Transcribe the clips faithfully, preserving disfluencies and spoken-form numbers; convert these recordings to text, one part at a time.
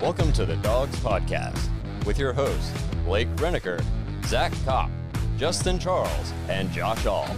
Welcome to the Dogs Podcast with your hosts, Blake Reneker, Zach Kopp, Justin Charles, and Josh All.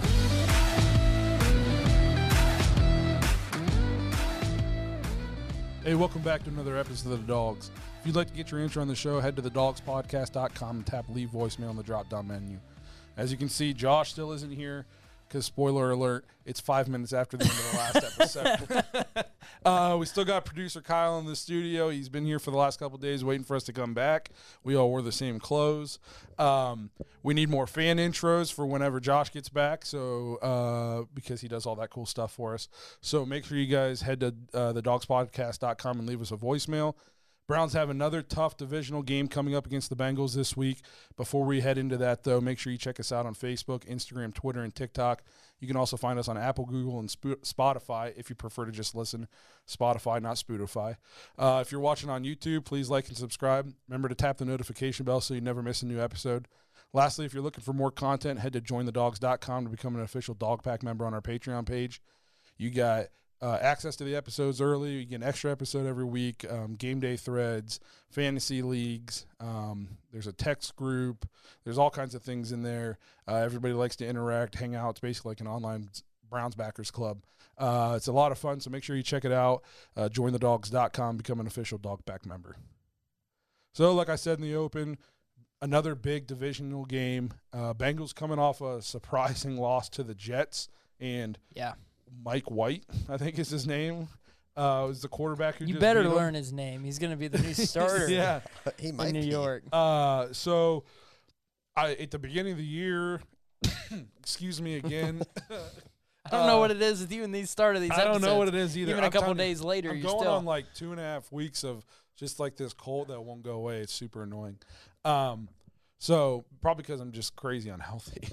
Hey, welcome back to another episode of The Dogs. If you'd like to get your intro on the show, head to the dogs podcast dot com and tap leave voicemail in the drop-down menu. As you can see, Josh still isn't here because, spoiler alert, it's five minutes after the end of the last episode. uh, we still got producer Kyle in the studio. He's been here for the last couple of days waiting for us to come back. We all wore the same clothes. Um, we need more fan intros for whenever Josh gets back, so uh, because he does all that cool stuff for us. So make sure you guys head to uh, the dogs podcast dot com and leave us a voicemail. Browns have another tough divisional game coming up against the Bengals this week. Before we head into that, though, make sure you check us out on Facebook, Instagram, Twitter, and TikTok. You can also find us on Apple, Google, and Sp- Spotify if you prefer to just listen. Spotify, not Spotify. Uh, if you're watching on YouTube, please like and subscribe. Remember to tap the notification bell so you never miss a new episode. Lastly, if you're looking for more content, head to join the dogs dot com to become an official Dog Pack member on our Patreon page. You got Uh, access to the episodes early. You get an extra episode every week, um, game day threads, fantasy leagues. Um, there's a text group. There's all kinds of things in there. Uh, everybody likes to interact, hang out. It's basically like an online Browns backers club. Uh, it's a lot of fun, so make sure you check it out. Uh, join the dogs dot com, become an official Dog Pack member. So, like I said in the open, another big divisional game. Uh, Bengals coming off a surprising loss to the Jets, and yeah. Mike White, I think is his name, uh, was the quarterback who You just better beat him. learn his name. He's going to be the new starter yeah. he might in New be. York. Uh, so I, at the beginning of the year, excuse me again. I don't uh, know what it is with you in these start of these I episodes. don't know what it is either. Even I'm a couple telling you, days later, I'm you're going still on like two and a half weeks of just like this cold that won't go away. It's super annoying. Um, so probably because I'm just crazy unhealthy.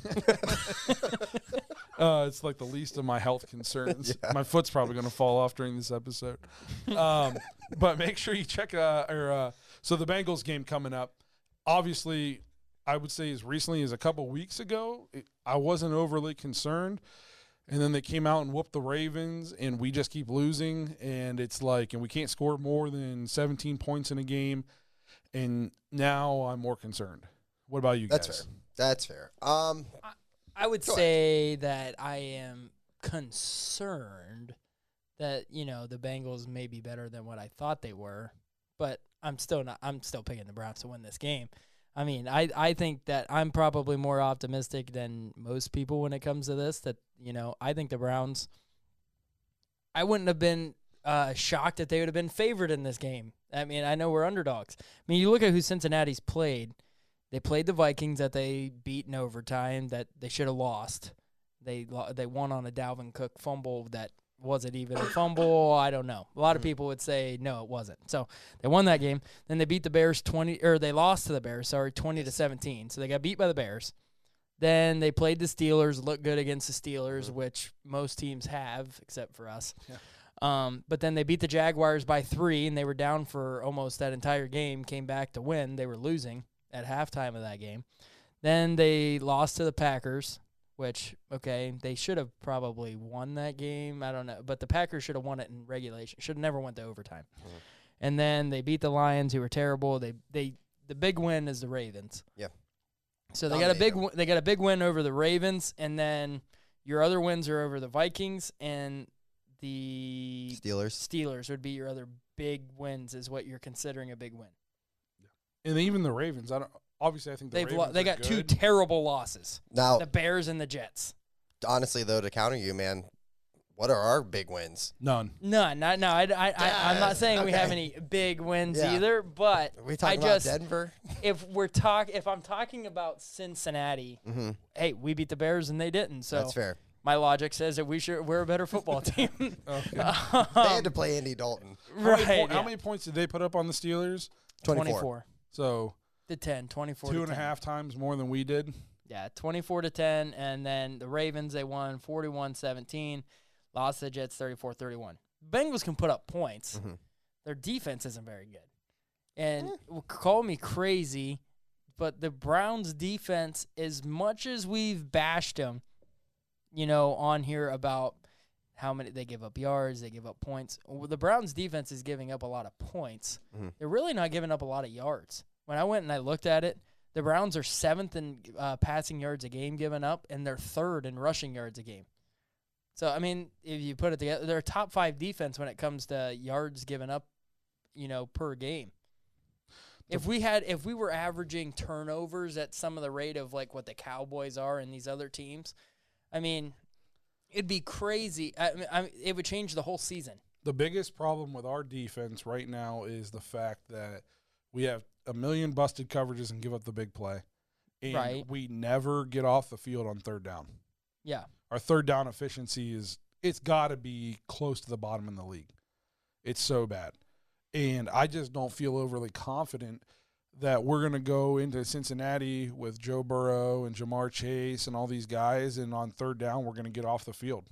Uh, it's like the least of my health concerns. Yeah. My foot's probably going to fall off during this episode. Um, but make sure you check uh, or uh, so the Bengals game coming up. Obviously, I would say as recently as a couple weeks ago, it, I wasn't overly concerned. And then they came out and whooped the Ravens, and we just keep losing. And it's like, and we can't score more than seventeen points in a game. And now I'm more concerned. What about you That's guys? fair. That's fair. Um, I would Go say that I am concerned that, you know, the Bengals may be better than what I thought they were, but I'm still not I'm still picking the Browns to win this game. I mean, I, I think that I'm probably more optimistic than most people when it comes to this, that, you know, I think the Browns, I wouldn't have been uh, shocked that they would have been favored in this game. I mean, I know we're underdogs. I mean, you look at who Cincinnati's played. They played the Vikings that they beat in overtime that they should have lost. They they won on a Dalvin Cook fumble that wasn't even a fumble. I don't know. A lot of people would say no, it wasn't. So they won that game. Then they beat the Bears twenty, or they lost to the Bears. Sorry, twenty to seventeen. So they got beat by the Bears. Then they played the Steelers, looked good against the Steelers, which most teams have except for us. Yeah. Um, but then they beat the Jaguars by three, and they were down for almost that entire game. Came back to win. They were losing at halftime of that game. Then they lost to the Packers, which, okay, they should have probably won that game. I don't know. But the Packers should have won it in regulation. Should have never went to overtime. Mm-hmm. And then they beat the Lions, who were terrible. They they the big win is the Ravens. Yeah. So they got a big w- they got a big win over the Ravens, and then your other wins are over the Vikings and the Steelers. Steelers would be your other big wins, is what you're considering a big win. And even the Ravens, I don't. Obviously, I think the They've Ravens lo- they are got two good. terrible losses. Now, The Bears and the Jets. honestly, though, to counter you, man, what are our big wins? None. No, not no. I, I, I I'm not saying we have Okay. any big wins Yeah. either, but Are we I talking just about Denver? if we're talk if I'm talking about Cincinnati, Mm-hmm. hey, we beat the Bears and they didn't. So That's fair. my logic says that we should we're a better football team. Okay. Um, They had to play Andy Dalton. How many, right. po- how yeah. many points did they put up on the Steelers? twenty-four. twenty-four So to ten, twenty-four two to and a ten. half times more than we did. Yeah, twenty-four to ten, and then the Ravens, they won forty-one seventeen, lost to the Jets thirty-four thirty-one. Bengals can put up points. Mhm. Their defense isn't very good. And call me crazy, but the Browns' defense, as much as we've bashed them, you know, on here about how many they give up yards, they give up points. Well, the Browns defense is giving up a lot of points. Mm-hmm. They're really not giving up a lot of yards. When I went and I looked at it, the Browns are seventh in uh, passing yards a game given up, and they're third in rushing yards a game. So, I mean, if you put it together, they're a top five defense when it comes to yards given up, you know, per game. If we had, if we were averaging turnovers at some of the rate of like what the Cowboys are and these other teams, I mean, it'd be crazy. I mean, I mean, it would change the whole season. The biggest problem with our defense right now is the fact that we have a million busted coverages and give up the big play. And Right. we never get off the field on third down. Yeah. Our third down efficiency is, it's got to be close to the bottom in the league. It's so bad. And I just don't feel overly confident that we're going to go into Cincinnati with Joe Burrow and Jamar Chase and all these guys, and on third down we're going to get off the field.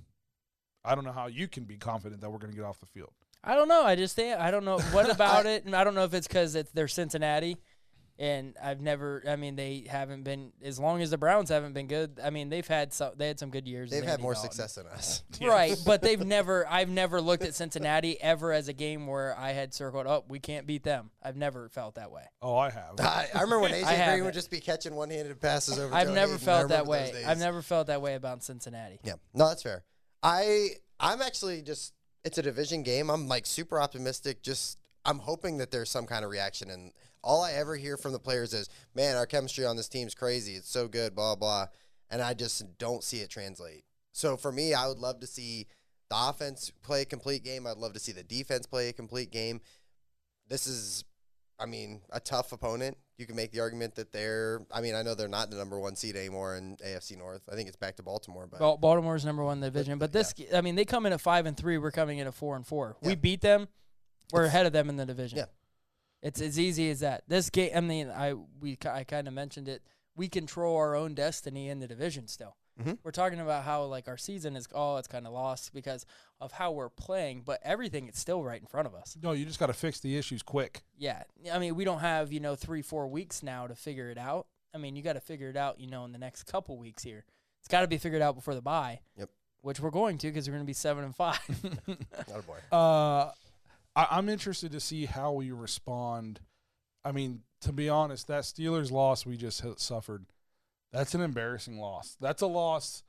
I don't know how you can be confident that we're going to get off the field. I don't know. I just think I don't know what about it, and I don't know if it's because it's they're Cincinnati, and I've never. I mean, they haven't been as long as the Browns haven't been good. I mean, they've had some. They had some good years. They've with had Andy more Dalton. success than us. Right? But they've never. I've never looked at Cincinnati ever as a game where I had circled, "Oh, we can't beat them." I've never felt that way. Oh, I have. I, I remember when A I J Green haven't. would just be catching one-handed passes over. I've Joe never Hayden. I felt that remember way. those days. I've never felt that way about Cincinnati. Yeah, no, that's fair. I I'm actually just it's a division game. I'm like super optimistic. Just I'm hoping that there's some kind of reaction, and all I ever hear from the players is, "Man, our chemistry on this team's crazy. It's so good." Blah blah, and I just don't see it translate. So for me, I would love to see the offense play a complete game. I'd love to see the defense play a complete game. This is, I mean, a tough opponent. You can make the argument that they're, I mean, I know they're not the number one seed anymore in A F C North. I think it's back to Baltimore. But Well, Baltimore's number one in the division, but this, I mean, they come in at five and three. We're coming in at four and four. Yeah. We beat them. We're It's- ahead of them in the division. Yeah. It's as easy as that. This game, I mean, I we I kind of mentioned it. We control our own destiny in the division still. Mhm. We're talking about how like our season is oh it's kind of lost because of how we're playing, but everything is still right in front of us. No, you just got to fix the issues quick. Yeah, I mean we don't have you know three four weeks now to figure it out. I mean you got to figure it out you know in the next couple weeks here. It's got to be figured out before the bye. Yep. Which we're going to because we're going to be seven and five. not a boy. Uh, I, I'm interested to see how we respond. I mean, to be honest, that Steelers loss we just hit, suffered, that's an embarrassing loss. That's a loss.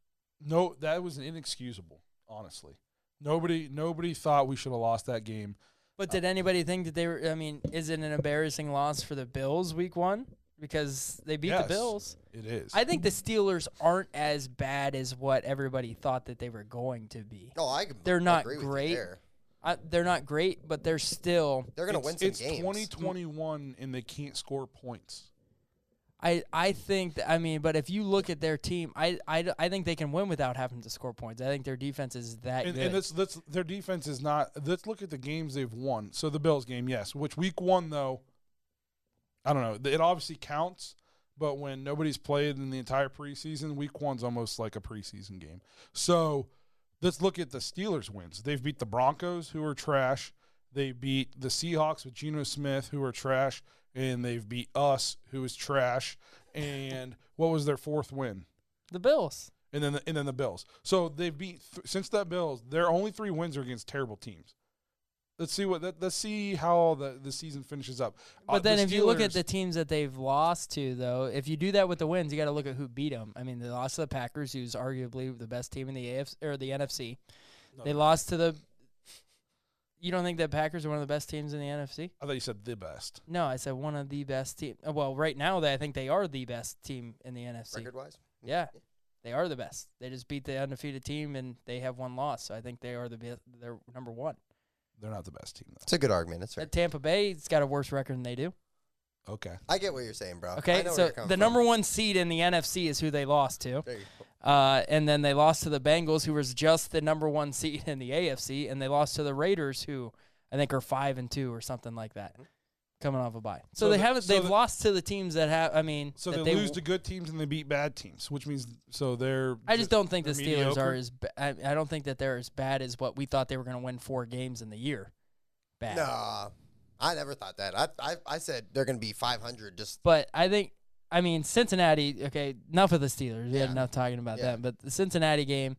No, that was inexcusable, honestly. Nobody nobody thought we should have lost that game. But did anybody think that they were? I mean, is it an embarrassing loss for the Bills week one because they beat Yes, the Bills? It is. I think the Steelers aren't as bad as what everybody thought that they were going to be. No, I They're not agree with you great. there. I, they're not great, but they're still. They're going to win some it's games. twenty twenty-one, and they can't score points. I, I think that, I mean, but if you look at their team, I, I, I think they can win without having to score points. I think their defense is that And, good. and let's, let's, their defense is not – let's look at the games they've won. So the Bills game, yes, which week one, though, I don't know. It obviously counts, but when nobody's played in the entire preseason, week one's almost like a preseason game. So let's look at the Steelers' wins. They've beat the Broncos, who are trash. They beat the Seahawks with Geno Smith, who are trash. And they've beat us, who is trash. And what was their fourth win? the Bills. And then the, and then the Bills. So they've beat th- since that Bills. Their only three wins are against terrible teams. Let's see what that, let's see how the, the season finishes up. But Uh, then the if you look at Steelers- the teams that they've lost to, though, if you do that with the wins, you got to look at who beat them. I mean, they lost to the Packers, who's arguably the best team in the A F C or the N F C. No, They lost to the. You don't think that Packers are one of the best teams in the N F C? I thought you said the best. No, I said one of the best team. uh, Well, right now, they I think they are the best team in the N F C. Record-wise? Yeah, they are the best. They just beat the undefeated team, and they have one loss. So I think they are the best. They're number one. They're not the best team though. It's a good argument. It's fair. At Tampa Bay's got a worse record than they do. Okay. I get what you're saying, bro. I Okay, know where so you're coming the from. number one seed in the N F C is who they lost to. There you go. Uh, and then they lost to the Bengals, who was just the number one seed in the A F C, and they lost to the Raiders, who I think are five and two or something like that, coming off a bye. So, So they the- haven't. so They've the- lost to the teams that have. I mean, So that they, they lose w- to good teams and they beat bad teams, which means so they're. I just don't think the they're Steelers mediocre? are as. Ba- I, I don't think that they're as bad as what we thought they were going to win four games in the year. Bad. Nah, I never thought that. I I, I said they're going to be five hundred. Just But I think, I mean, Cincinnati, okay, enough of the Steelers. We Yeah. had enough talking about Yeah. that. But the Cincinnati game,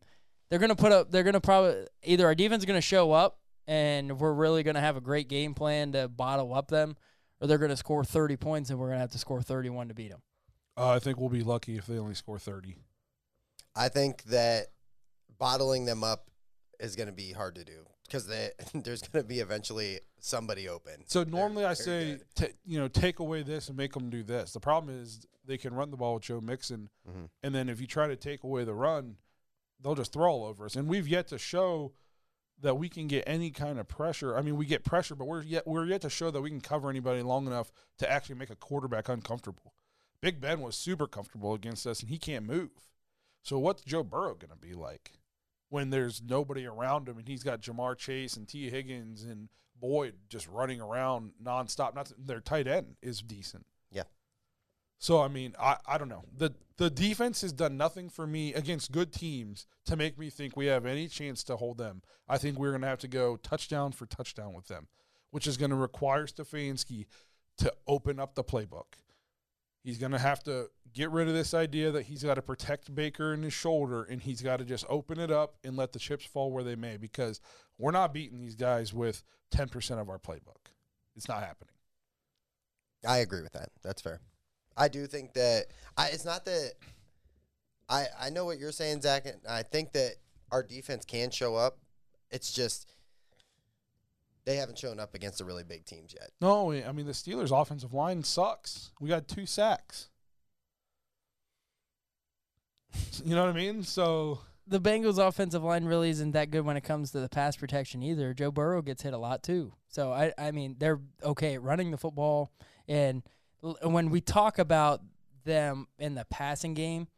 they're gonna put up. They're gonna probably either our defense is gonna show up and we're really gonna have a great game plan to bottle up them, or they're gonna score thirty points and we're gonna have to score thirty-one to beat them. Uh, I think we'll be lucky if they only score thirty. I think that bottling them up is going to be hard to do because there's going to be eventually somebody open. So normally They're I very say, ta you know, take away this and make them do this. The problem is they can run the ball with Joe Mixon, mm-hmm. and then if you try to take away the run, they'll just throw all over us. And we've yet to show that we can get any kind of pressure. I mean, we get pressure, but we're yet we're yet to show that we can cover anybody long enough to actually make a quarterback uncomfortable. Big Ben was super comfortable against us, and he can't move. So what's Joe Burrow going to be like when there's nobody around him and he's got Jamar Chase and T. Higgins and Boyd just running around nonstop? Not that their tight end is decent. Yeah. So, I mean, I, I don't know. The the defense has done nothing for me against good teams to make me think we have any chance to hold them. I think we're going to have to go touchdown for touchdown with them, which is going to require Stefanski to open up the playbook. He's going to have to get rid of this idea that he's got to protect Baker in his shoulder, and he's got to just open it up and let the chips fall where they may, because we're not beating these guys with ten percent of our playbook. It's not happening. I agree with that. That's fair. I do think that I, it's not that I, I know what you're saying, Zach, and I think that our defense can show up. It's just they haven't shown up against the really big teams yet. No, I mean, the Steelers' offensive line sucks. We got two sacks. You know what I mean? So the Bengals' offensive line really isn't that good when it comes to the pass protection either. Joe Burrow gets hit a lot too. So, I, I mean, they're okay at running the football. And l- when we talk about them in the passing game,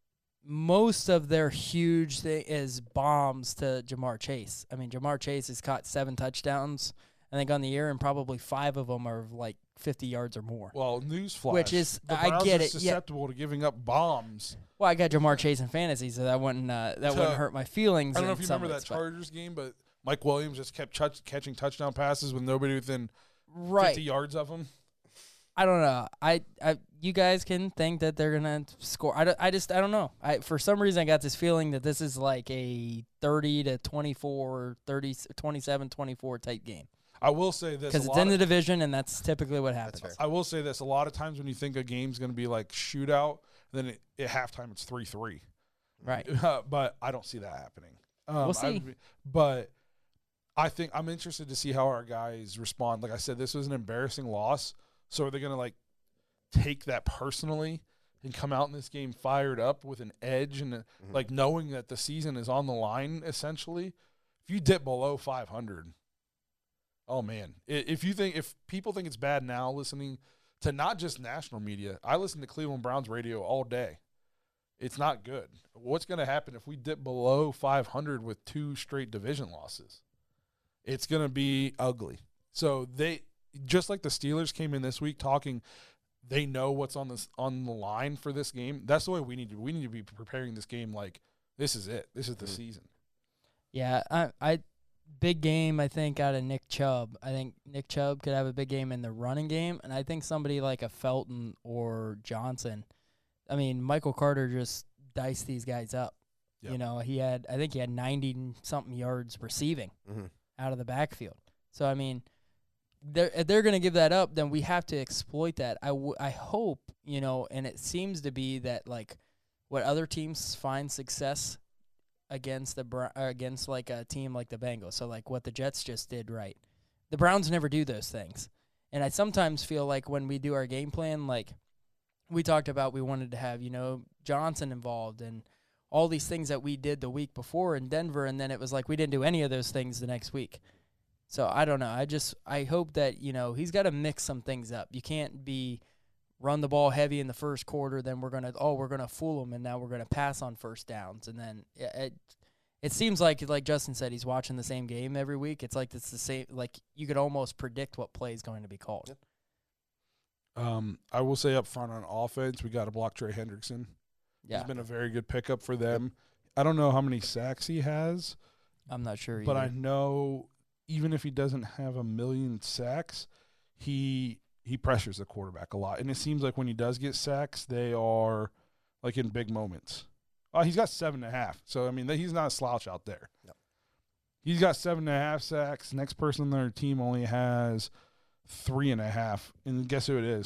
most of their huge thing is bombs to Jamar Chase. I mean, Jamar Chase has caught seven touchdowns, I think, on the year, and probably five of them are like fifty yards or more. Well, newsflash. Which is, the I Browns get are it, yeah. susceptible to giving up bombs. Well, I got Jamar Chase in fantasy, so that wouldn't uh, that So, wouldn't hurt my feelings. I don't know in if you some remember ways, that but- Chargers game, but Mike Williams just kept ch- catching touchdown passes with nobody within right. fifty yards of him. I don't know. I, I, you guys can think that they're gonna score. I, don't- I just, I don't know. I, for some reason, I got this feeling that this is like a thirty to twenty-four, thirty, twenty-seven, twenty-four type game. I will say this Because a it's lot in of- the division, and that's typically what happens. fair. I will say this: a lot of times when you think a game's going to be like shootout, then it, at halftime it's three three. Right. Uh, but I don't see that happening. Um, We'll see. I, but I think I'm interested to see how our guys respond. Like I said, this was an embarrassing loss. So are they going to like take that personally and come out in this game fired up with an edge and a, Mhm. like knowing that the season is on the line? Essentially, if you dip below five hundred, oh man! I- If you think if people think it's bad now, listening to not just national media, I listen to Cleveland Browns radio all day. It's not good. What's going to happen if we dip below five hundred with two straight division losses? It's going to be ugly. So they, just like the Steelers came in this week talking, they know what's on this on the line for this game. That's the way we need to. We need to be preparing this game like this is it. This is the Mhm. season. Yeah, I, I, big game. I think out of Nick Chubb. I think Nick Chubb could have a big game in the running game, and I think somebody like a Felton or Johnson. I mean, Michael Carter just diced these guys up. Yep. You know, he had, I think he had ninety something yards receiving Mhm. out of the backfield. So I mean, they're if they're going to give that up, then we have to exploit that. I, w- I hope, you know, and it seems to be that like what other teams find success against the Bro- or against like a team like the Bengals. So like what the Jets just did, right? The Browns never do those things. And I sometimes feel like when we do our game plan, like we talked about, we wanted to have, you know, Johnson involved and all these things that we did the week before in Denver, and then it was like we didn't do any of those things the next week. So I don't know. I just I hope that, you know, he's got to mix some things up. You can't be run the ball heavy in the first quarter, then we're going to, oh, we're going to fool them, and now we're going to pass on first downs. And then it, it it seems like, like Justin said, he's watching the same game every week. It's like it's the same, like you could almost predict what play is going to be called. Yep. Um, I will say up front on offense, we got to block Trey Hendrickson. Yeah, He's been a very good pickup for them. I don't know how many sacks he has, I'm not sure either. but I know even if he doesn't have a million sacks, he he pressures the quarterback a lot. And it seems like when he does get sacks, they are like in big moments Oh, he's got seven and a half. So, I mean, he's not a slouch out there. No. He's got seven and a half sacks. Next person on their team only has three and a half. And guess who it is?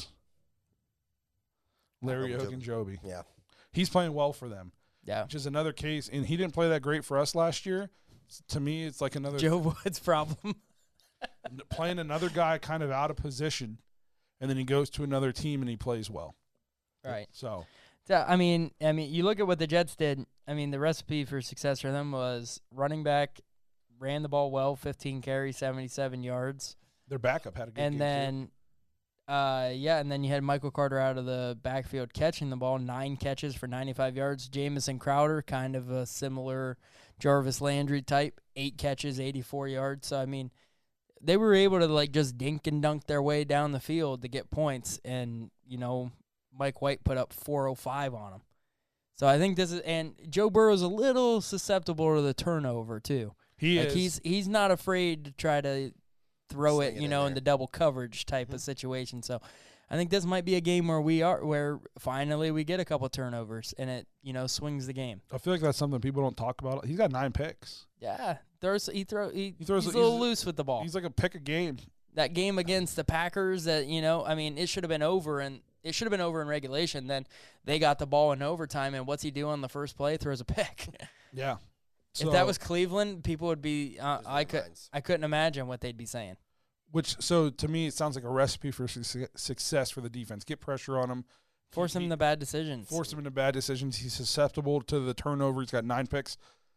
Larry Ogunjobi. Yeah. He's playing well for them, Yeah. which is another case. And he didn't play that great for us last year. To me, it's like another Joe Woods' problem. playing another guy kind of out of position, and then he goes to another team and he plays well. Right. So, So, I mean, I mean, you look at what the Jets did. I mean, the recipe for success for them was running back, ran the ball well, fifteen carries, seventy-seven yards. their backup had a good And game, then, uh, yeah, and then you had Michael Carter out of the backfield catching the ball, nine catches for ninety-five yards. Jamison Crowder, kind of a similar Jarvis Landry type, eight catches, eighty-four yards. So, I mean, they were able to, like, just dink and dunk their way down the field to get points. And, you know, Mike White put up four oh five on him. So I think this is – and Joe Burrow's a little susceptible to the turnover too. He like is. He's he's not afraid to try to throw Sling it, it you in know, in there. the double coverage type of situation. So I think this might be a game where we are – where finally we get a couple turnovers and it, you know, swings the game. I feel like that's something people don't talk about. He's got nine picks. Yeah. Throws, he, throw, he, He throws- he's a little he's- loose with the ball. He's like a pick a game. That game against the Packers that, you know, I mean, it should have been over and it should have been over in regulation. Then they got the ball in overtime, and what's he do on the first play? Throws a pick. Yeah. If So, that was Cleveland, people would be uh, Lose I their could minds. I couldn't imagine what they'd be saying. which so to me it sounds like a recipe for su- success for the defense. Get pressure on him. Force him He- the bad decisions. Force him into bad decisions. He's susceptible to the turnover. He's got nine picks.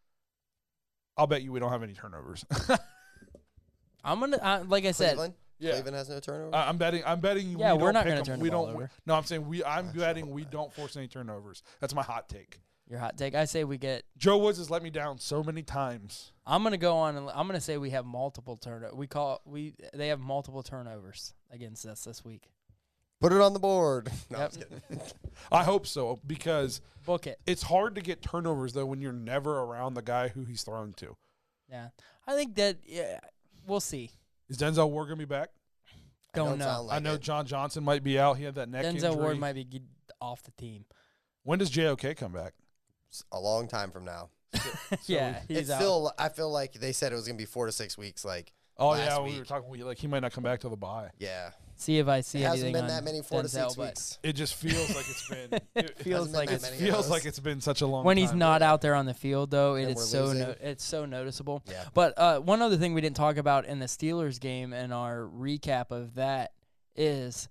I'll bet you we don't have any turnovers. I'm gonna uh, like I said, Cleveland? Yeah. Cleveland has no turnover? I- I'm betting. I'm betting. Yeah, we we're don't not pick gonna 'em. turn the we ball don't. over. No, I'm saying we. I'm That's betting not we bad. don't force any turnovers. That's my hot take. your hot take. I say we get. Joe Woods has let me down so many times. I'm gonna go on and I'm gonna say we have multiple turnovers. We call we they have multiple turnovers against us this week. Put it on the board. No, I'm Yep. just kidding. I hope so because Book it. it's hard to get turnovers though when you're never around the guy who he's throwing to. Yeah, I think that yeah, we'll see. Is Denzel Ward gonna be back? I Don't don't know. sound like I know it. John Johnson might be out. He had that neck Denzel injury. Ward might be g- off the team. When does J O K come back? It's a long time from now. yeah, he's it's out. still, I feel like they said it was going to be four to six weeks. Like, Oh Last yeah, we were week. talking. We, like he might not come back till the bye. yeah. See if I see It hasn't anything been on that many four to Denzel, six but weeks. It just feels like it's been. It feels Hasn't been like that it's many It of feels those. like it's been such a long. when he's time. not out there on the field, though, it And is we're so losing. no, it's so noticeable. Yeah. But uh, one other thing we didn't talk about in the Steelers game and our recap of that is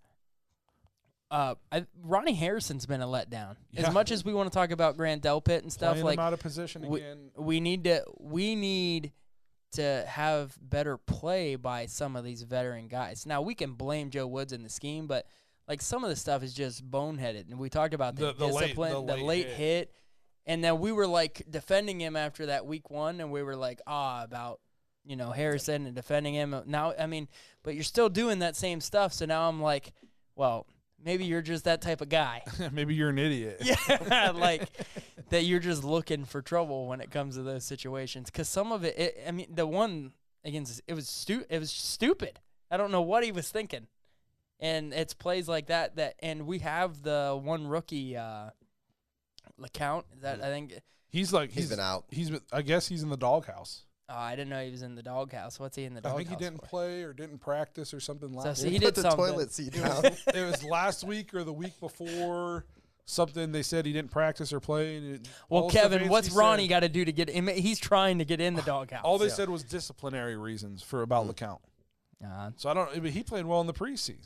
uh, I, Ronnie Harrison's been a letdown. Yeah. As much as we want to talk about Grant Delpit and stuff, Playing like him out of position we- again. we need to we need to have better play by some of these veteran guys. Now we can blame Joe Woods in the scheme, but like some of the stuff is just boneheaded. And we talked about the, The- the late- discipline, the the late late hit. hit. And then we were like defending him after that week one, and we were like, ah, about you know Harrison and defending him. Now, I mean, but you're still doing that same stuff. So now I'm like, well, maybe you're just that type of guy. Maybe you're an idiot. Yeah, like that you're just looking for trouble when it comes to those situations. Because some of it, it, I mean, the one against it was stu- it was stupid. I don't know what he was thinking, and it's plays like that that, and we have the one rookie uh, LeCount that I think. He's like He's been out. He's been, I guess he's in the doghouse. Oh, I didn't know he was in the doghouse. What's he in the I doghouse? think he didn't for? play or didn't practice or something last. So week. he Put did the something. toilet seat It down. was, it was last week or the week before. Something they said he didn't practice or play. And it, Well, all Kevin, Stefanski what's said- Ronnie got to do to get him? He's trying to get in the doghouse. All they Yeah. said was disciplinary reasons for about Hmm. LeCount. Uh, So I don't. But he played well in the preseason.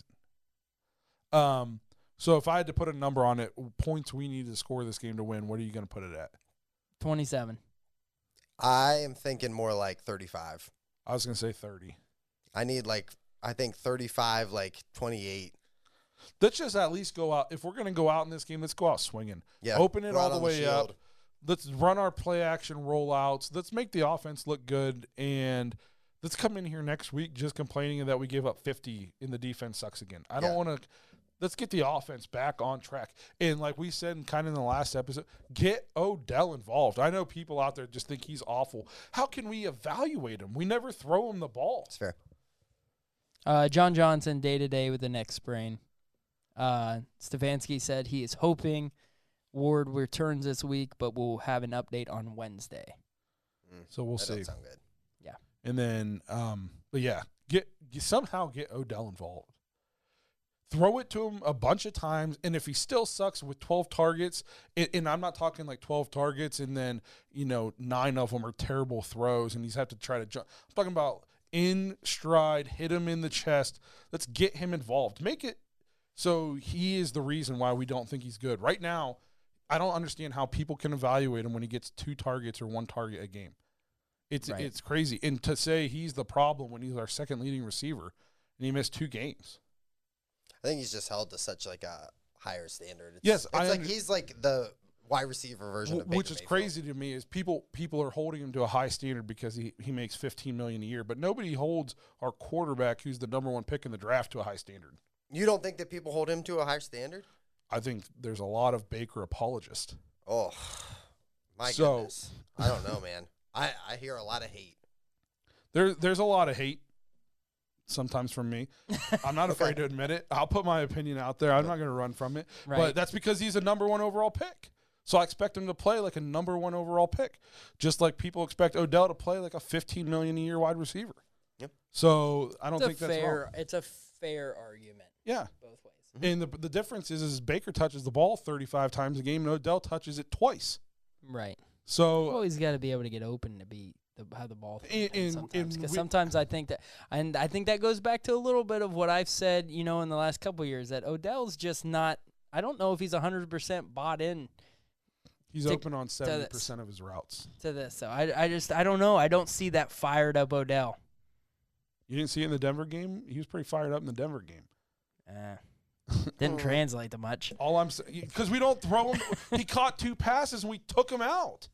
Um. So if I had to put a number on it, points we need to score this game to win, what are you going to put it at? twenty-seven. I am thinking more like thirty-five. I was going to say thirty. I need like, I think thirty-five, like twenty-eight. Let's just at least go out. If we're going to go out in this game, let's go out swinging. Yeah. Open it go all out the on way up. shield. Let's run our play action rollouts. Let's make the offense look good. And let's come in here next week just complaining that we gave up fifty and the defense sucks again. I don't Yeah. want to. Let's get the offense back on track. And like we said kind of in the last episode, get Odell involved. I know people out there just think he's awful. How can we evaluate him? We never throw him the ball. It's fair. Uh, John Johnson day to day with the neck sprain. Uh, Stefanski said he is hoping Ward returns this week, but we'll have an update on Wednesday. Mm, So we'll that see. don't sound good. And then, um, but yeah, get, get somehow get Odell involved. Throw it to him a bunch of times, and if he still sucks with twelve targets, and, and I'm not talking like twelve targets, and then you know nine of them are terrible throws, and he's have to try to jump. I'm talking about in stride, hit him in the chest. Let's get him involved. Make it so he is the reason why we don't think he's good right now. I don't understand how people can evaluate him when he gets two targets or one target a game. It's Right. it's crazy. And to say he's the problem when he's our second leading receiver and he missed two games. I think he's just held to such like a higher standard. It's, Yes, it's I like under- he's like the wide receiver version of Wh- Baker Which is Mayfield. crazy to me is people people are holding him to a high standard because he, he makes fifteen million dollars a year, but nobody holds our quarterback who's the number one pick in the draft to a high standard. You don't think that people hold him to a higher standard? I think there's a lot of Baker apologists. Oh, my So- goodness. I don't know, man. I, I hear a lot of hate. There, there's a lot of hate sometimes from me. I'm not afraid Okay. to admit it. I'll put my opinion out there. I'm not going to run from it. Right. But that's because he's a number one overall pick. So I expect him to play like a number one overall pick, just like people expect Odell to play like a fifteen million dollars a year wide receiver. Yep. So I don't It's think a that's fair. wrong. It's a fair argument Yeah. both ways. And the the difference is, is Baker touches the ball thirty-five times a game, and Odell touches it twice. Right. So Well, he's got to be able to get open to be the how the ball And- and- sometimes and because we- sometimes I think that and I think that goes back to a little bit of what I've said, you know, in the last couple of years that Odell's just not. I don't know if he's one hundred percent bought in he's to- open on seventy percent of his routes. to this. So I I just I don't know. I don't see that fired up Odell. You didn't see it in the Denver game? He was pretty fired up in the Denver game. Uh, didn't translate to much. All I'm saying, because we don't throw him. He caught two passes and we took him out.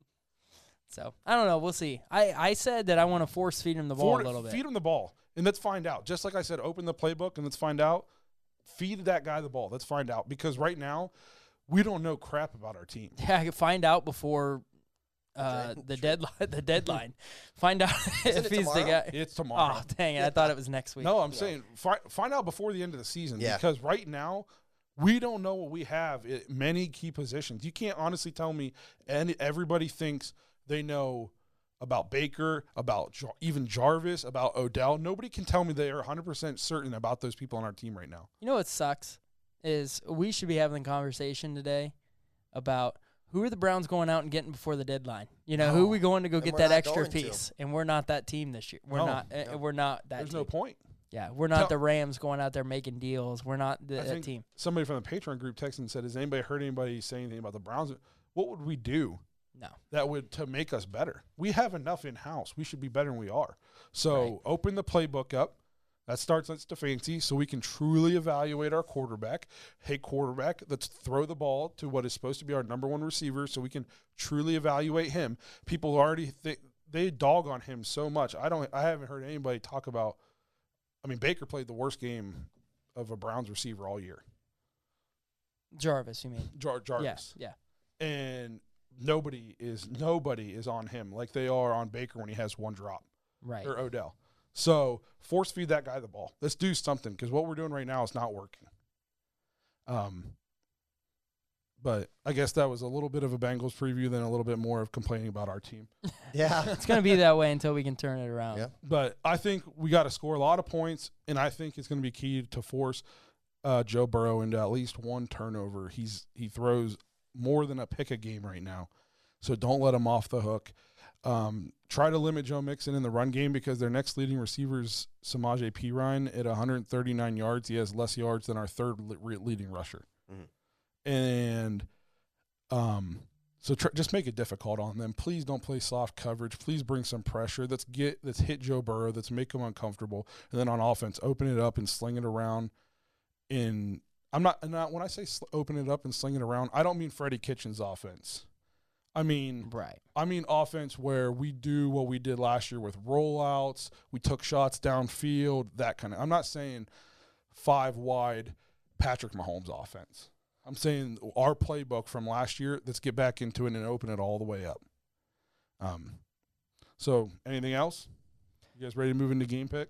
So I don't know. We'll see. I, I said that I want to force feed him the ball Forward- a little bit. Feed him the ball, and let's find out. Just like I said, open the playbook and let's find out. Feed that guy the ball. Let's find out, because right now we don't know crap about our team. Yeah, I could find out before uh, Okay, the sure. deadline. The deadline. Find out Isn't if it he's the tomorrow? guy. It's tomorrow. Oh dang it! I thought it was next week. No, I'm saying fi- find out before the end of the season, Yeah. because right now we don't know what we have at many key positions. You can't honestly tell me, and everybody thinks they know about Baker, about Jar- even Jarvis, about Odell. Nobody can tell me they are one hundred percent certain about those people on our team right now. You know what sucks is we should be having a conversation today about who are the Browns going out and getting before the deadline. You know, who are we going to go And get we're that not extra going to. piece? And we're not that team this year. We're No, not. uh, no. We're not that. There's team. no point. Yeah, we're not Tell- the Rams going out there making deals. We're not the, I that think team. somebody from the Patreon group texted and said, has anybody heard anybody say anything about the Browns? What would we do No. that would to make us better? We have enough in-house. We should be better than we are. So Right. open the playbook up. That starts at Stefanski, so we can truly evaluate our quarterback. Hey, quarterback, let's throw the ball to what is supposed to be our number one receiver so we can truly evaluate him. People already think they dog on him so much. I don't. I haven't heard anybody talk about. I mean, Baker played the worst game of a Browns receiver all year. Jarvis, you mean? Jar- Jarvis. Yeah. Yeah. And nobody is nobody is on him like they are on Baker when he has one drop, Right. or Odell. So force feed that guy the ball. Let's do something, because what we're doing right now is not working. Um, but I guess that was a little bit of a Bengals preview, then a little bit more of complaining about our team. Yeah. It's going to be that way until we can turn it around. Yeah. But I think we got to score a lot of points, and I think it's going to be key to force uh, Joe Burrow into at least one turnover. He's he throws more than a pick a game right now, so don't let him off the hook. Um, try to limit Joe Mixon in the run game, because their next leading receiver is Samaje Perine at one hundred thirty-nine yards. He has less yards than our third le- leading rusher. Mhm. And um, so tr- just make it difficult on them. Please don't play soft coverage. Please bring some pressure. Let's get let's hit Joe Burrow. Let's make him uncomfortable. And then on offense, open it up and sling it around. In I'm not, not when I say sl- open it up and sling it around, I don't mean Freddie Kitchens' offense. I mean, Right. I mean offense where we do what we did last year with rollouts. We took shots downfield, that kind of. I'm not saying five wide Patrick Mahomes offense. I'm saying our playbook from last year. Let's get back into it and open it all the way up. Um. So anything else? You guys ready to move into game picks?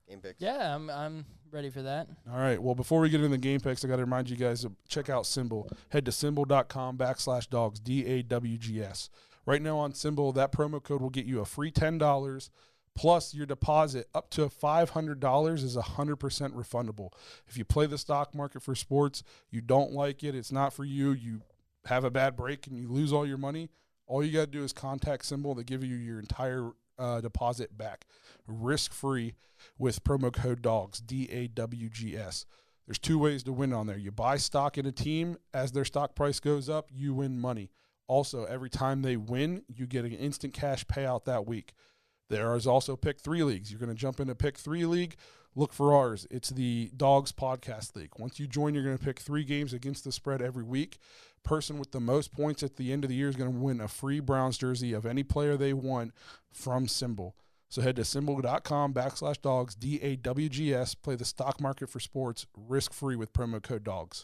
Game picks. Yeah, I'm I'm ready for that. All right. Well, before we get into the game picks, I got to remind you guys to check out Symbol. Head to symbol.com backslash dogs, D A W G S. Right now on Symbol, that promo code will get you a free ten dollars plus your deposit up to five hundred dollars is one hundred percent refundable. If you play the stock market for sports, you don't like it, it's not for you, you have a bad break and you lose all your money, all you got to do is contact Symbol. They give you your entire uh, deposit back risk-free with promo code DOGS, D A W G S. There's two ways to win on there. You buy stock in a team. As their stock price goes up, you win money. Also, every time they win, you get an instant cash payout that week. There is also Pick Three Leagues. You're going to jump into Pick Three League. Look for ours. It's the Dogs Podcast League. Once you join, you're going to pick three games against the spread every week. Person with the most points at the end of the year is going to win a free Browns jersey of any player they want from Symbol. So head to symbol.com backslash dogs, D A W G S. Play the stock market for sports risk-free with promo code DOGS.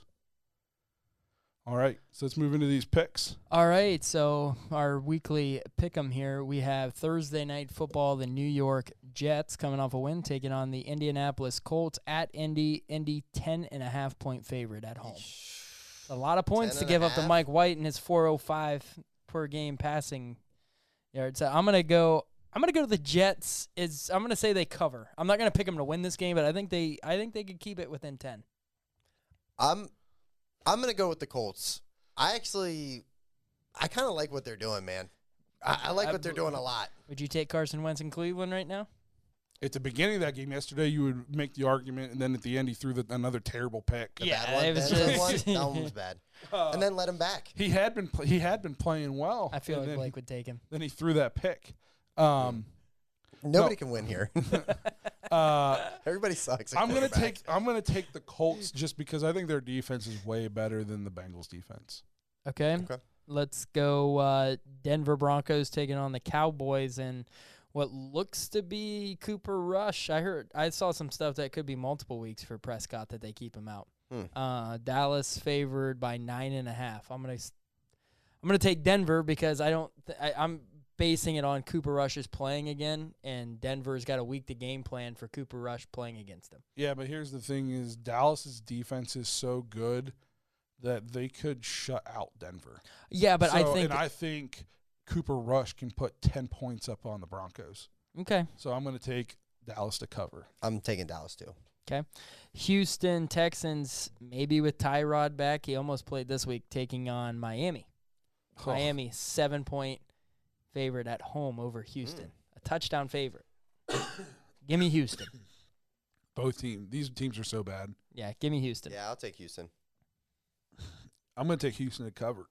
All right, so let's move into these picks. All right, so our weekly pick'em here. We have Thursday night football, the New York Jets coming off a win, taking on the Indianapolis Colts at Indy. Indy ten and a half point favorite at home. A lot of points to give up to Mike White and his four oh five per game passing yards. So I'm gonna go. I'm gonna go to the Jets. Is I'm gonna say they cover. I'm not gonna pick them to win this game, but I think they. I think they could keep it within ten. I'm. I'm going to go with the Colts. I actually, I kind of like what they're doing, man. I, I like what they're doing a lot. Would you take Carson Wentz in Cleveland right now? At the beginning of that game yesterday, you would make the argument, and then at the end, he threw the, another terrible pick. The Yeah, bad one, it was that just- one, that one was bad. Uh, And then let him back. He had been pl- he had been playing well. I feel and like then, Blake would take him. Then he threw that pick. Um, Nobody no. can win here. uh, Everybody sucks. I'm gonna take I'm gonna take the Colts just because I think their defense is way better than the Bengals defense. Okay. Okay. Let's go uh, Denver Broncos taking on the Cowboys and what looks to be Cooper Rush. I heard I saw some stuff that could be multiple weeks for Prescott that they keep him out. Hmm. Uh, Dallas favored by nine and a half. I'm gonna s- I'm gonna take Denver because I don't th- I, I'm basing it on Cooper Rush is playing again, and Denver's got a week to game plan for Cooper Rush playing against him. Yeah, but here's the thing: is Dallas's defense is so good that they could shut out Denver. Yeah, but I So- think and I think Cooper Rush can put ten points up on the Broncos. okay. So I'm going to take Dallas to cover. I'm taking Dallas too. Houston Texans, maybe with Tyrod back, he almost played this week, taking on Miami. Oh, Miami, seven-point favorite at home over Houston. A touchdown favorite. Give me Houston. both teams. These teams are so bad. Yeah, give me Houston. Yeah, I'll take Houston. I'm going to take Houston to cover.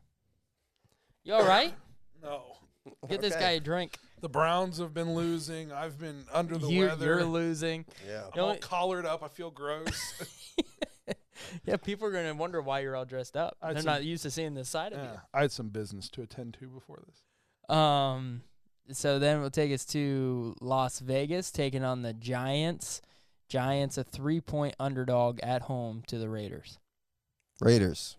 You all right? No. Get this Okay. guy a drink. The Browns have been losing. I've been under the You, weather. you're losing. Yeah. I'm all Don't- collared up. I feel gross. Yeah, people are going to wonder why you're all dressed up. I'd They're say- not used to seeing this side of Yeah, I had some business to attend to before this. you. Um, so then we'll take us to Las Vegas, taking on the Giants. Giants, a three-point underdog at home to the Raiders. Raiders.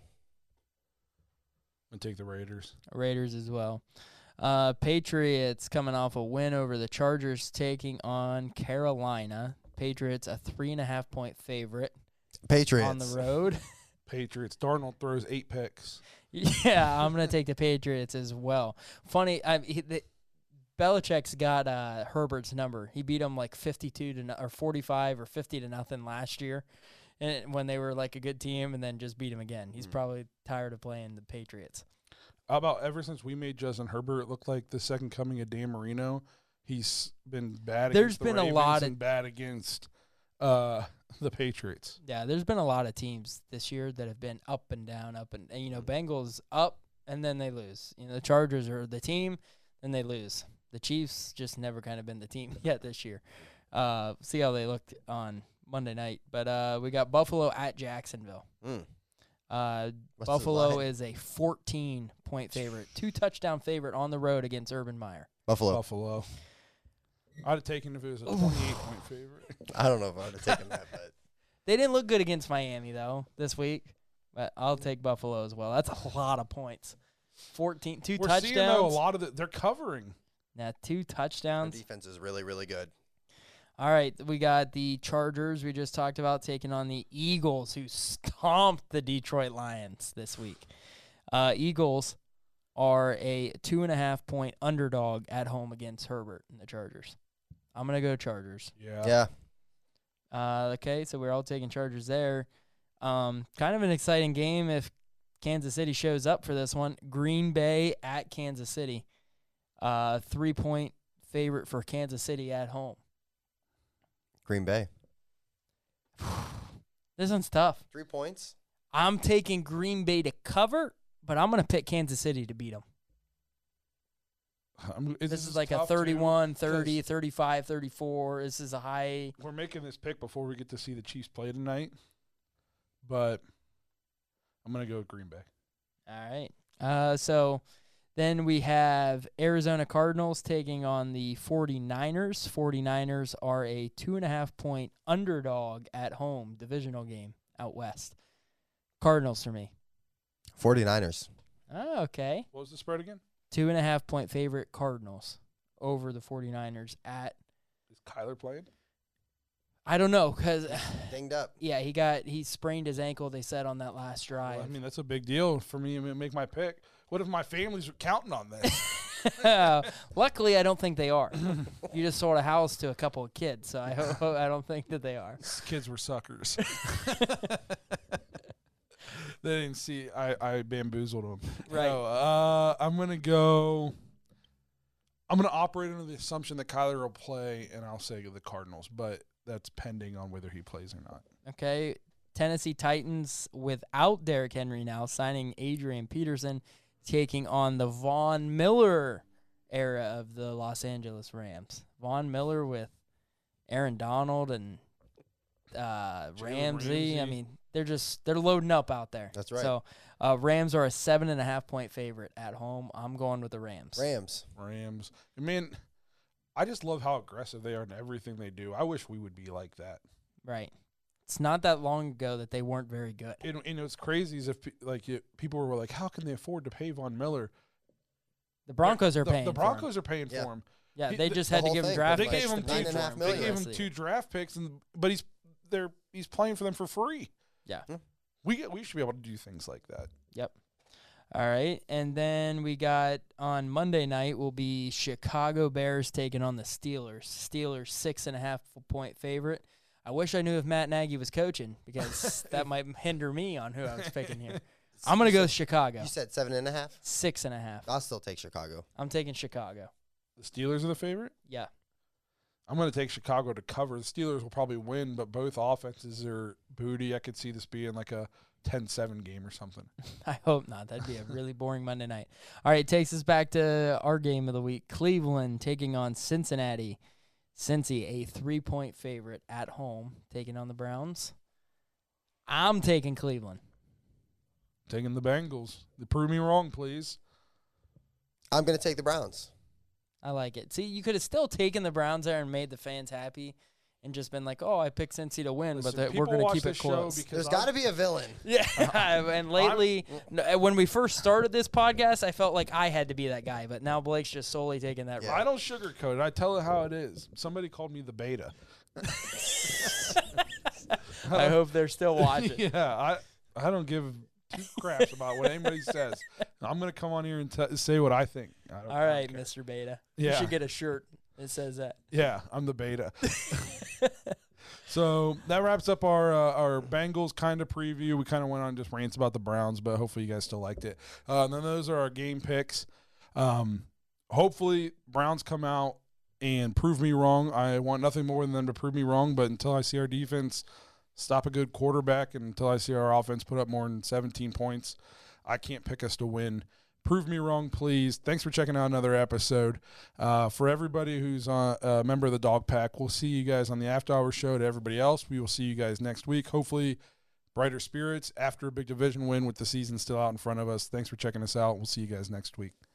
I'm going to take the Raiders. Raiders as well. Uh, Patriots coming off a win over the Chargers, taking on Carolina. Patriots, a three-and-a-half-point favorite Patriots. on the road. Patriots. Darnold throws eight picks. Yeah, I'm gonna take the Patriots as well. Funny, I he, the, Belichick's got uh, Herbert's number. He beat him like fifty-two to no, or forty-five or fifty to nothing last year, and when they were like a good team, and then just beat him again. He's Mm. probably tired of playing the Patriots. How about ever since we made Justin Herbert look like the second coming of Dan Marino, he's been bad There's against the been a Ravens lot of- and bad against uh, the Patriots. Yeah, there's been a lot of teams this year that have been up and down, up and, and you know, Bengals up and then they lose. You know, the Chargers are the team, and they lose. The Chiefs just never kind of been the team yet this year. Uh, see how they looked on Monday night. But uh, we got Buffalo at Jacksonville. Mm. Uh, What's the Buffalo line? is a fourteen-point favorite, two-touchdown favorite on the road against Urban Meyer. Buffalo. Buffalo. I'd have taken if it was a twenty-eight point favorite. I don't know if I would have taken that, but They didn't look good against Miami, though, this week. But I'll take Buffalo as well. That's a lot of points. fourteen, two We're touchdowns. seeing though a lot of the, they're covering. Now, two their touchdowns. defense is really, really good. All right, we got the Chargers we just talked about taking on the Eagles, who stomped the Detroit Lions this week. Uh, Eagles are a two and a half point underdog at home against Herbert and the Chargers. I'm gonna go Chargers. Yeah. Yeah. Uh, okay, so we're all taking Chargers there. Um, kind of an exciting game if Kansas City shows up for this one. Green Bay at Kansas City. Uh, three point favorite for Kansas City at home. Green Bay. This one's tough. Three points. I'm taking Green Bay to cover, but I'm going to pick Kansas City to beat them. I'm, This, this is like a tough, too, thirty-one, thirty, because thirty-five, thirty-four. This is a high. We're making this pick before we get to see the Chiefs play tonight, but I'm going to go with Green Bay. All right. Uh, so then we have Arizona Cardinals taking on the 49ers. 49ers are a two and a half point underdog at home, divisional game out west. Cardinals for me. 49ers. Oh, okay. What was the spread again? Two and a half point favorite Cardinals over the 49ers at, Is Kyler playing? I don't know, because, Dinged up. yeah, he got, he sprained his ankle, they said, on that last drive. Well, I mean, that's a big deal for me to make my pick. What if my family's counting on this? Luckily, I don't think they are. You just sold a house to a couple of kids, so I hope I don't think that they are. These kids were suckers. They didn't see. I, I bamboozled them. Right. No, uh, I'm going to go. I'm going to operate under the assumption that Kyler will play, and I'll say the Cardinals, but that's pending on whether he plays or not. Okay. Tennessee Titans without Derrick Henry now, signing Adrian Peterson, taking on the Von Miller era of the Los Angeles Rams. Von Miller with Aaron Donald and uh, Jalen Ramsey. I Ramsey. mean, they're just they're loading up out there. That's right. So uh, Rams are a seven and a half point favorite at home. I'm going with the Rams. Rams. Rams. I mean, I just love how aggressive they are in everything they do. I wish we would be like that. Right. It's not that long ago that they weren't very good. And, and what's crazy is if pe- like it, people were like, how can they afford to pay Von Miller? The Broncos are the, paying. The for him. Broncos are paying Yeah. for him. Yeah, He- they the- just the had to whole give him thing. draft They picks gave him to two pay nine and for a half him million. They gave him previously. two draft picks, and but he's they're he's playing for them for free. Yeah. We get, we should be able to do things like that. Yep. All right, and then we got on Monday night will be Chicago Bears taking on the Steelers. Steelers six and a half point favorite. I wish I knew if Matt Nagy was coaching because that might hinder me on who I was picking here. I'm gonna go with Chicago. You said seven and a half? Six and a half. I'll still take Chicago. I'm taking Chicago. The Steelers are the favorite. Yeah. I'm going to take Chicago to cover. The Steelers will probably win, but both offenses are booty. I could see this being like a ten seven game or something. I hope not. That'd be a really boring Monday night. All right, takes us back to our game of the week. Cleveland taking on Cincinnati. Cincy, a three-point favorite at home, taking on the Browns. I'm taking Cleveland. Taking the Bengals. Prove me wrong, please. I'm going to take the Browns. I like it. See, you could have still taken the Browns there and made the fans happy and just been like, oh, I picked Cincy to win, Listen, but that we're people going to watch keep it this show close. because There's I'm- got to be a villain. Yeah, and lately, n- when we first started this podcast, I felt like I had to be that guy, but now Blake's just solely taking that Yeah. role. I don't sugarcoat it. I tell it how it is. Somebody called me the beta. I hope they're still watching. Yeah, I I don't give two craps about what anybody says. I'm going to come on here and t- say what I think. I don't, All I don't right, care. Mister Beta. You Yeah. should get a shirt that says that. Yeah, I'm the beta. So that wraps up our uh, our Bengals kind of preview. We kind of went on just rants about the Browns, but hopefully you guys still liked it. Uh, and then those are our game picks. Um, hopefully Browns come out and prove me wrong. I want nothing more than them to prove me wrong, but until I see our defense stop a good quarterback and until I see our offense put up more than seventeen points, I can't pick us to win. Prove me wrong, please. Thanks for checking out another episode. Uh, for everybody who's uh, a member of the Dog Pack, we'll see you guys on the After Hours show. To everybody else, we will see you guys next week. Hopefully, brighter spirits after a big division win with the season still out in front of us. Thanks for checking us out. We'll see you guys next week.